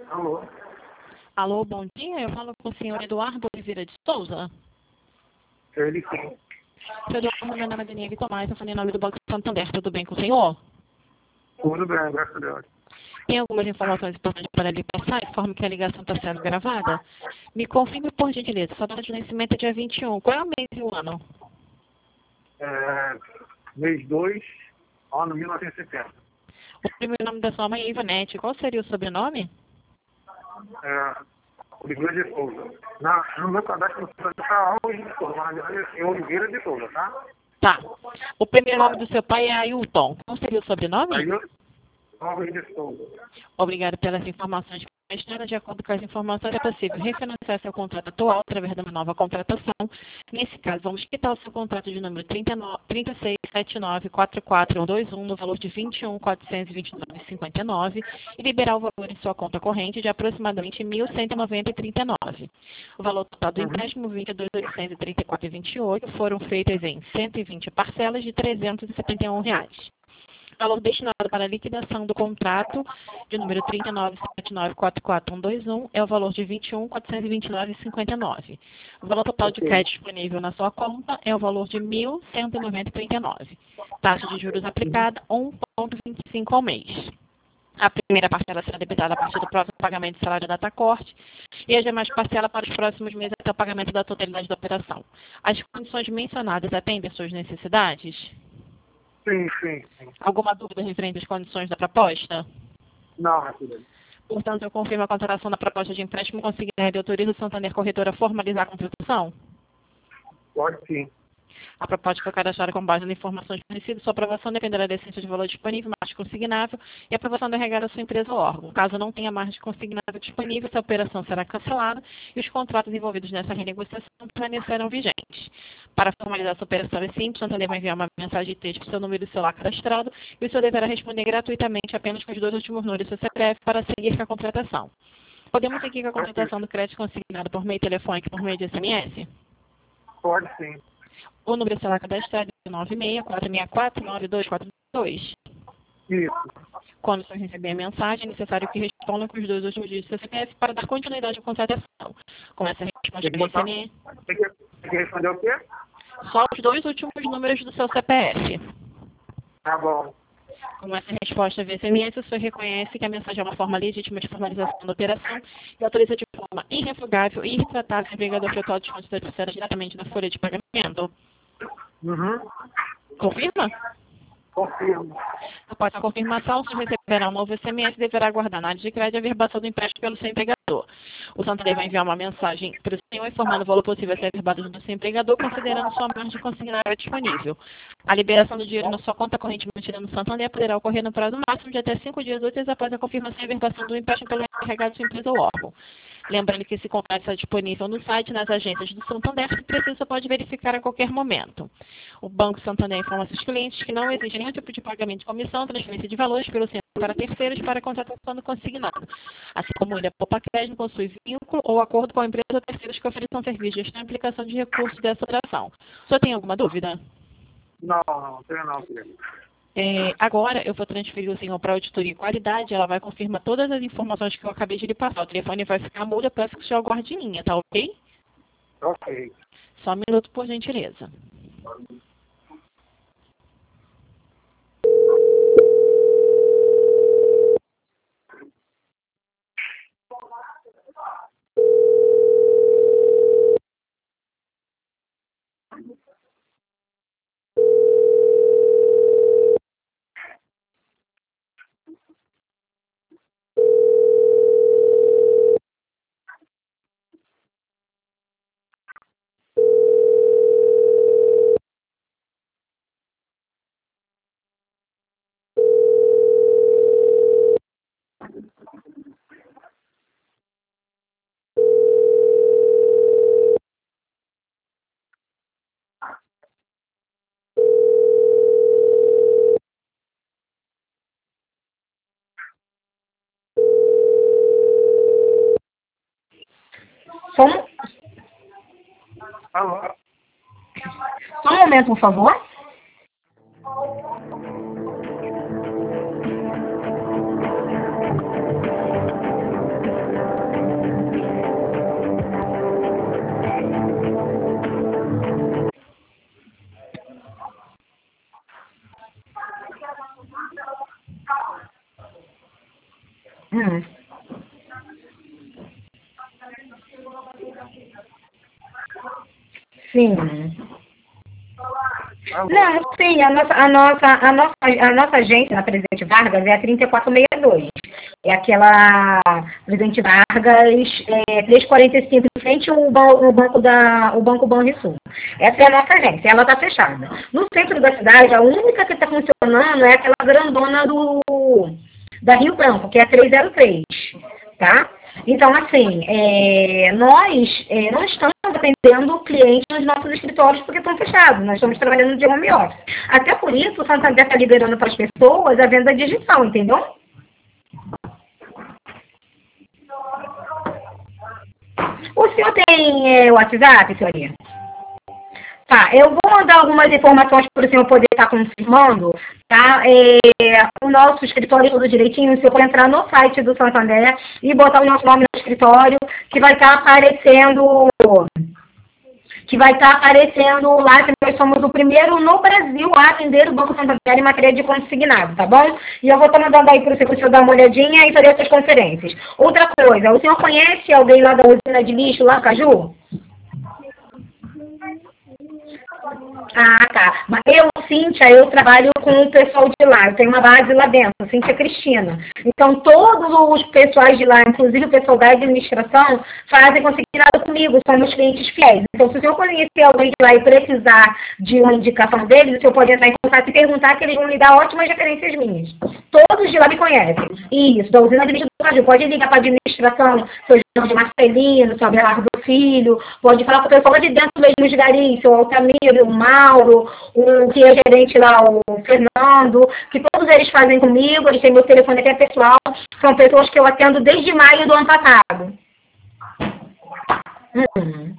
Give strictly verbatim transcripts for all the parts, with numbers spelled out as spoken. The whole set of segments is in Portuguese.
Alô? Alô, bom dia. Eu falo com o senhor Eduardo Oliveira de Souza. Ele sim. Senhor Eduardo, meu nome é Daniela Tomás, eu falei em nome do Banco Santander. Tudo bem com o senhor? Tudo bem, graças a Deus. Tem algumas informações importantes para lhe passar, informe que a ligação está sendo gravada. Me confirme, por gentileza, sua data de nascimento é dia vinte e um. Qual é o mês e o ano? É, mês dois, ano mil novecentos e setenta. O primeiro nome da sua mãe é Ivanete. Qual seria o sobrenome? É, Oliveira de Souza. Na, no meu cadastro no Santander está Oliveira de Souza, mas na verdade é Oliveira de Souza, tá? Tá. O primeiro nome do seu pai é Ailton. Qual seria o sobrenome? Aí eu, Oliveira de Souza. Obrigado pelas informações. Estará de acordo com as informações, é possível refinanciar seu contrato atual através de uma nova contratação. Nesse caso, vamos quitar o seu contrato de número trinta e nove, trinta e seis, setenta e nove, quarenta e quatro, cento e vinte e um no valor de vinte e um mil quatrocentos e vinte e nove reais e cinquenta e nove centavos e liberar o valor em sua conta corrente de aproximadamente mil cento e noventa reais e trinta e nove centavos. O valor total do empréstimo, vinte e dois mil oitocentos e trinta e quatro reais e vinte e oito centavos, foram feitas em cento e vinte parcelas de trezentos e setenta e um reais. Valor destinado para a liquidação do contrato de número trinta e nove, setenta e nove, quarenta e quatro, cento e vinte e um é o valor de vinte e um mil quatrocentos e vinte e nove reais e cinquenta e nove centavos. O valor total de Ok. crédito disponível na sua conta é o valor de mil cento e noventa reais e trinta e nove centavos. Taxa de juros aplicada um vírgula vinte e cinco ao mês. A primeira parcela será debitada a partir do próximo pagamento do salário da data-corte e as demais parcelas para os próximos meses até o pagamento da totalidade da operação. As condições mencionadas atendem às suas necessidades? Sim, sim, sim. Alguma dúvida referente às condições da proposta? Não, minha filha. Portanto, eu confirmo a contratação da proposta de empréstimo consignado e autorizo o Santander Corretora a formalizar a contratação. Pode sim. A proposta foi cadastrada com base nas informações fornecidas. Sua aprovação dependerá da essência de valor disponível, margem consignável e a aprovação da regada da sua empresa ou órgão. Caso não tenha margem consignável disponível, essa operação será cancelada e os contratos envolvidos nessa renegociação permanecerão vigentes. Para formalizar essa operação é simples, o Santander vai enviar uma mensagem de texto para o seu número de celular cadastrado e o senhor deverá responder gratuitamente apenas com os dois últimos números do seu C P F para seguir com a contratação. Podemos seguir com a contratação do crédito consignado por meio telefônico e por meio de S M S? Pode sim. O número celular cadastrado é nove seis quatro seis quatro nove dois quatro dois. Isso. Quando o senhor receber a mensagem, é necessário que respondam com os dois últimos dígitos do C P F para dar continuidade à contratação. Com essa resposta Tem que via botar... S M S, Tem que, tem que responder o quê? só os dois últimos números do seu C P F. Tá bom. Com essa resposta via S M S, o senhor reconhece que a mensagem é uma forma legítima de formalização da operação e autoriza de forma irrefugável e irretratável o empregador efetuar o desconto da terceira diretamente na folha de pagamento. Uhum. Confirma? Confirmo. Após a confirmação, o senhor receberá um novo S M S e deverá aguardar na área de crédito a averbação do empréstimo pelo seu empregador. O Santander vai enviar uma mensagem para o senhor informando o valor possível a ser averbado junto ao seu empregador, considerando sua margem consignável disponível. A liberação do dinheiro na sua conta corrente mantida no Santander poderá ocorrer no prazo máximo de até cinco dias úteis após a confirmação e averbação do empréstimo pelo encarregado de sua empresa ou órgão. Lembrando que esse contrato está disponível no site, nas agências do Santander, se preciso, você pode verificar a qualquer momento. O Banco Santander informa seus clientes que não exige nenhum tipo de pagamento de comissão, transferência de valores pelo centro para terceiros para a contratação do consignado, assim como ele poupa crédito, possui vínculo ou acordo com a empresa ou terceiros que ofereçam serviço de gestão e aplicação de recursos dessa operação. O senhor tem alguma dúvida? Não, não, tenho não, filha. É, agora eu vou transferir o senhor para a auditoria e qualidade, ela vai confirmar todas as informações que eu acabei de lhe passar. O telefone vai ficar mudo, eu peço que o senhor aguarde em linha, tá ok? Ok. Só um minuto, por gentileza. Só um, Alô? só um momento, por favor. Hum. Sim. Não, sim, a nossa, a nossa, a nossa, a nossa agência na Presidente Vargas é a trinta e quatro sessenta e dois. É aquela Presidente Vargas é, trezentos e quarenta e cinco, em frente ao ban- o banco da, o Banco Banrisul. Essa é a nossa agência, ela está fechada. No centro da cidade, a única que está funcionando é aquela grandona do, da Rio Branco, que é a trezentos e três, tá? Então, assim, é, nós é, não estamos atendendo clientes nos nossos escritórios porque estão fechados. Nós estamos trabalhando de home office. Até por isso, o Santander está liberando para as pessoas a venda digital, entendeu? O senhor tem é, WhatsApp, senhoria? Tá, eu vou mandar algumas informações para o senhor poder estar confirmando, tá? É, o nosso escritório tudo direitinho, o senhor pode entrar no site do Santander e botar o nosso nome no escritório, que vai estar aparecendo, que vai estar aparecendo lá que nós somos o primeiro no Brasil a atender o Banco Santander em matéria de consignado, tá bom? E eu vou estar mandando aí para o senhor, para o senhor dar uma olhadinha e fazer essas conferências. Outra coisa, o senhor conhece alguém lá da usina de lixo, lá, Caju? Ah, tá. Mas eu, Cíntia, eu trabalho com o pessoal de lá. Eu tenho uma base lá dentro, Cíntia Cristina. Então, todos os pessoais de lá, inclusive o pessoal da administração, fazem consignado comigo, são meus clientes fiéis. Então, se o senhor conhecer alguém de lá e precisar de uma indicação deles, o senhor pode entrar em contato e perguntar que eles vão lhe dar ótimas referências minhas. Todos de lá me conhecem. Isso, da usina de lixo do Brasil. Pode ligar para a administração, seu Jorge Marcelino, seu Abelardo Filho, pode falar com o pessoal lá de dentro mesmo de Garim, seu Altamiro, o Mauro, o que é gerente lá, o Fernando, que todos eles fazem comigo, eles têm meu telefone até pessoal, são pessoas que eu atendo desde maio do ano passado. Hum.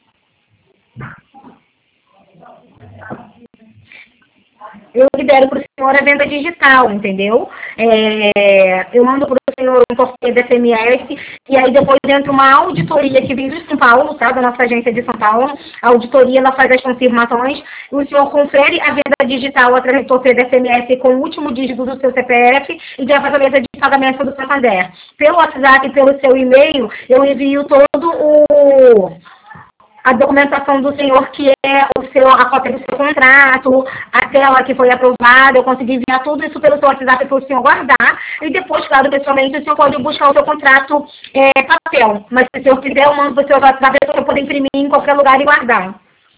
Eu libero para o senhor a venda digital, entendeu? É, eu mando para o senhor um correio da F M S e aí depois entra uma auditoria que vem de São Paulo, tá? Da nossa agência de São Paulo. A auditoria, ela faz as confirmações. O senhor confere a venda digital através do correio da F M S com o último dígito do seu C P F e já faz a mesa de pagamento do Santander. Pelo WhatsApp e pelo seu e-mail, eu envio todo o... a documentação do senhor, que é o seu, a cópia do seu contrato, a tela que foi aprovada, eu consegui enviar tudo isso pelo seu WhatsApp para o senhor guardar, e depois, claro, pessoalmente, o senhor pode buscar o seu contrato é, papel, mas se o senhor quiser, eu mando para o seu WhatsApp para o senhor poder imprimir em qualquer lugar e guardar.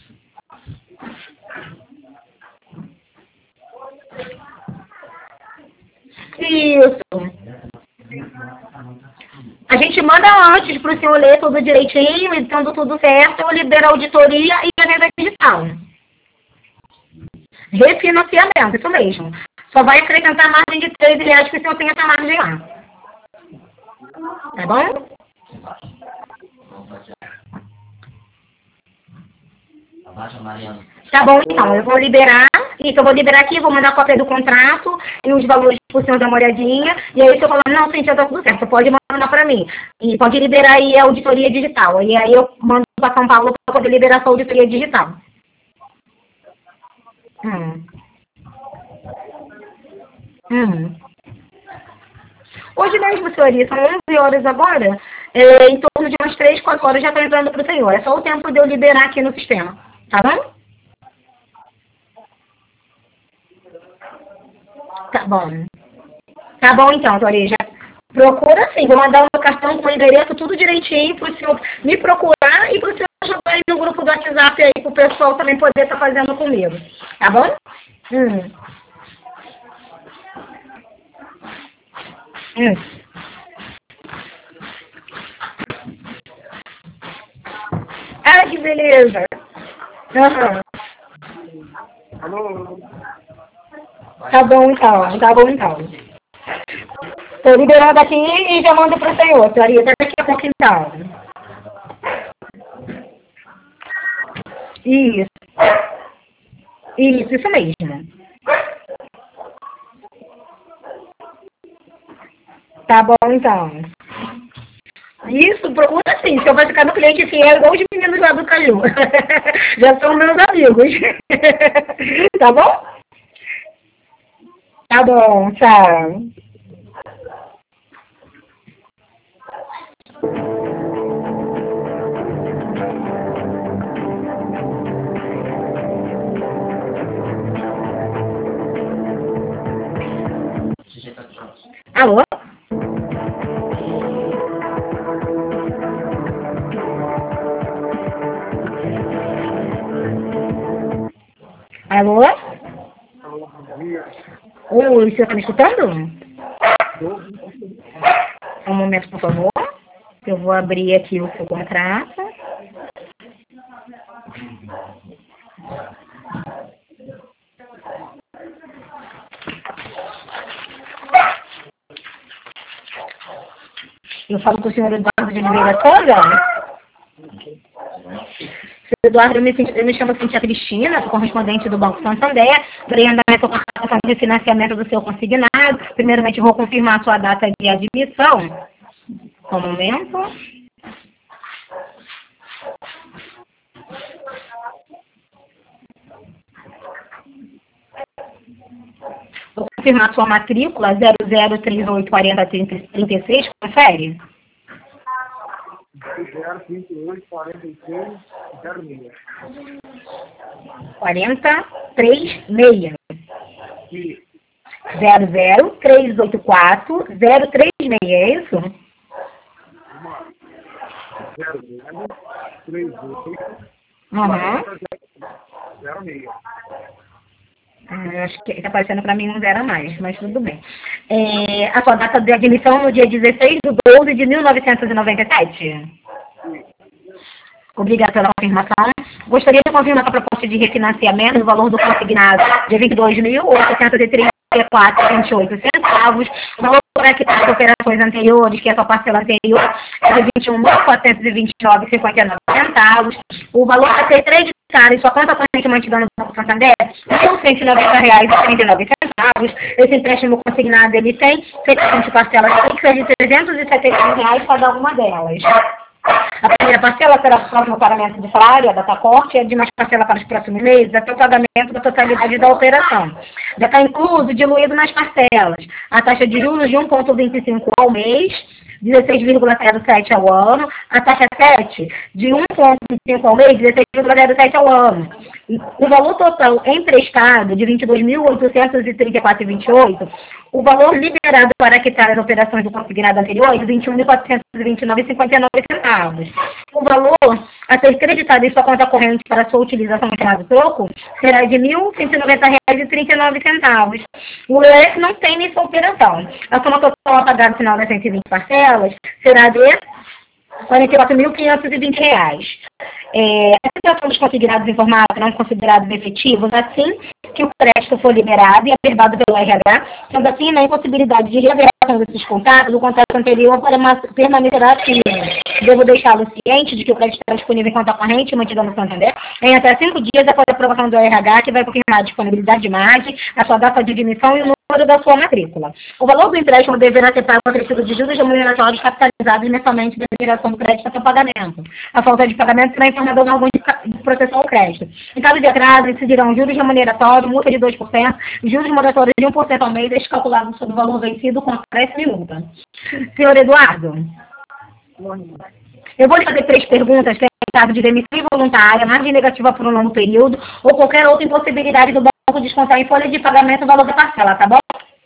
Isso. A gente manda antes para o senhor ler tudo direitinho, e tendo tudo certo, eu libero a auditoria e a venda digital. Refinanciamento, isso mesmo. Só vai acrescentar margem de treze reais que o senhor tem essa margem lá. Tá bom? Tá bom, então. Eu vou liberar. Isso, eu vou liberar aqui, vou mandar a cópia do contrato e os valores para o senhor dar uma olhadinha. E aí, se eu falar, não, sim, já tá tudo certo, você pode mandar para mim. E pode liberar aí a auditoria digital. E aí eu mando para São Paulo para poder liberar essa auditoria digital. Hum. Hum. Hoje mesmo, senhoria, são onze horas agora. É, em torno de umas três, quatro horas já está entrando para o senhor. É só o tempo de eu liberar aqui no sistema. Tá bom? Tá bom. Tá bom, então, senhoria. Já procura sim. Vou mandar o meu cartão com o endereço tudo direitinho para o senhor me procurar e para o senhor jogar aí no grupo do WhatsApp aí para o pessoal também poder estar fazendo comigo. Tá bom? Hum. Hum. Ah, que beleza. Uhum. Alô? Tá bom, então. Tá bom, então. Tô liberando aqui e já mando pro senhor, senhoria. Até daqui a pouco, então. Isso. Isso, isso mesmo. Tá bom, então. Isso, procura sim. Se eu vai ficar no cliente fiel, igual os meninos lá do Caju. Já são meus amigos. Tá bom? Tá bom, tchau. Alô? Alô? Alô, bom dia. Oi, o senhor está me escutando? Estou. Um momento, por favor. Eu vou abrir aqui o seu contrato. Eu falo com o senhor Eduardo de Oliveira Souza. Senhor Eduardo, eu me, eu me chamo Cintia Cristina, sou correspondente do Banco Santander. Darei andamento com a ação de financiamento do seu consignado. Primeiramente, vou confirmar a sua data de admissão. Um momento. Vou confirmar a sua matrícula zero zero três oito quatro zero trinta e seis, confere? zero trinta e oito quarenta e três zero seis. quarenta, trinta e seis. E zero zero três oito quatro zero três seis, é isso? zero zero três oito Uhum. zero seis. Ah, acho que está aparecendo para mim um zero a mais, mas tudo bem. É, a sua data de admissão no dia dezesseis de doze de mil novecentos e noventa e sete? Obrigada pela confirmação. Gostaria de confirmar a proposta de refinanciamento no valor do consignado de vinte e dois mil oitocentos e trinta e quatro reais e vinte e oito centavos. O valor conectado às operações anteriores, que é a sua parcela anterior, é de vinte e um mil quatrocentos e vinte e nove reais e cinquenta e nove centavos. O valor a ser acreditado em sua conta corrente mantida no Banco Santander é mil cento e noventa reais e trinta e nove centavos. Esse empréstimo consignado ele tem sequência de parcelas fixas de trezentos e setenta e um reais cada uma delas. A primeira parcela será o próximo pagamento de salário, a data corte, e a demais parcela para os próximos meses, até o pagamento da totalidade da operação. Já está incluso, diluído nas parcelas, a taxa de juros de um vírgula vinte e cinco ao mês, dezesseis vírgula zero sete ao ano, a taxa sete de um vírgula vinte e cinco ao mês, dezesseis vírgula zero sete ao ano. O valor total emprestado de vinte e dois mil oitocentos e trinta e quatro reais e vinte e oito centavos, o valor liberado para quitar as operações do consignado anterior é de vinte e um mil quatrocentos e vinte e nove reais e cinquenta e nove centavos. O valor a ser creditado em sua conta corrente para sua utilização em caso troco será de mil cento e noventa reais e trinta e nove centavos. O I R S não tem nessa operação. A soma total a pagar no final das cento e vinte parcelas será de quarenta e quatro mil quinhentos e vinte reais. É, a situação dos consignados em formato não considerados efetivos, assim que o crédito for liberado e averbado pelo R H, sendo assim, na impossibilidade de reaveração desses contratos, o contrato anterior permanecerá ativo. Devo deixá-lo ciente de que o crédito estará disponível em conta corrente mantida no Santander em até cinco dias após a aprovação do R H, que vai confirmar a disponibilidade de margem, a sua data de admissão e o número da sua matrícula. O valor do empréstimo deverá ser pago acrescido de juros remuneratórios capitalizados mensalmente da liberação do crédito até o pagamento. A falta de pagamento será informada no órgão de proteção ao crédito. Em caso de atraso, incidirão juros remuneratórios, multa de dois por cento, juros moratórios de um por cento ao mês, descalculados sobre o valor vencido com acréscimo e multa. Senhor Eduardo, eu vou lhe fazer três perguntas, que é em caso de demissão involuntária, margem negativa por um longo período, ou qualquer outra impossibilidade do banco descontar em folha de pagamento o valor da parcela, tá bom?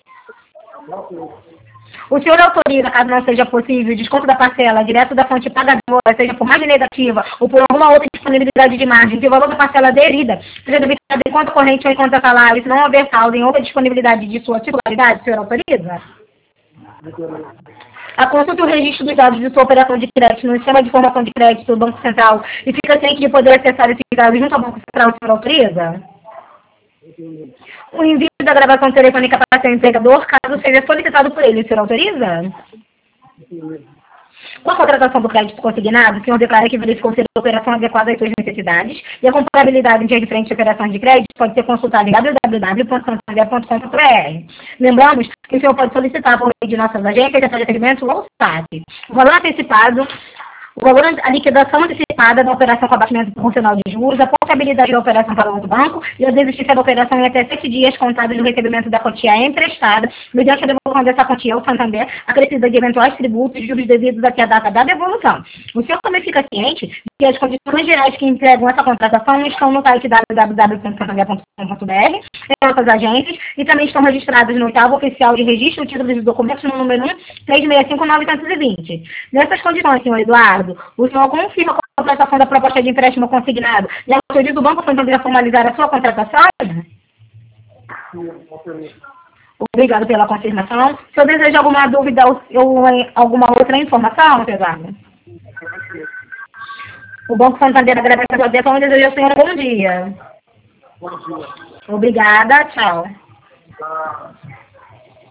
O senhor autoriza, caso não seja possível, o desconto da parcela direto da fonte pagadora, seja por margem negativa ou por alguma outra disponibilidade de margem, que o valor da parcela aderida seja debitado em conta corrente ou em conta salário, se não houver saldo em outra disponibilidade de sua titularidade, o senhor autoriza? A consulta e o registro dos dados de sua operação de crédito no sistema de informação de crédito do Banco Central e fica ciente de poder acessar esses dados junto ao Banco Central, o senhor autoriza? O envio da gravação telefônica para seu empregador, caso seja solicitado por ele, o senhor autoriza? Com a contratação do crédito consignado, o senhor declara que verificou ser a operação adequada às suas necessidades e a comparabilidade em diferentes operações de crédito pode ser consultada em w w w ponto santander ponto com ponto b r. Lembramos que o senhor pode solicitar por meio de nossas agências de atendimento ou S A T. O valor antecipado, o valor, a liquidação antecipada da operação com abatimento proporcional de juros, após portabilidade da operação para outro banco e a desistência da operação em até sete dias contados do recebimento da quantia emprestada, mediante a devolução dessa quantia ao Santander, acrescida de eventuais tributos e juros devidos até a data da devolução. O senhor também fica ciente de que as condições gerais que empregam essa contratação estão no site w w w ponto santander ponto com ponto b r, em nossas agências, e também estão registradas no oitavo oficial de registro de títulos e documentos no número um três seis cinco nove dois zero. Nessas condições, senhor Eduardo, o senhor confirma com a contratação da proposta de empréstimo consignado e autoriza o Banco Santander a formalizar a sua contratação? Obrigado pela confirmação. Se eu desejo alguma dúvida ou alguma outra informação, senhor Eduardo? O Banco Santander agradece a sua atenção e deseja ao senhor um bom dia. Bom dia. Obrigada, tchau. Ah.